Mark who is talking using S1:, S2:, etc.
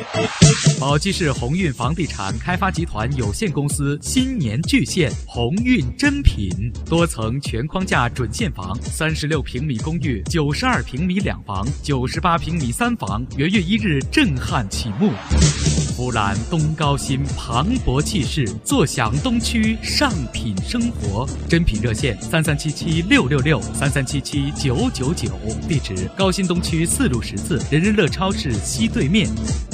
S1: 宝鸡市鸿运房地产开发集团有限公司新年巨献鸿运珍品，多层全框架准现房，36平米公寓，92平米两房，98平米三房，元月1日震撼启幕。俯览东高新磅礴气势，坐享东区上品生活。珍品热线33776666，33779999，地址高新东区4路14，人人乐超市西对面。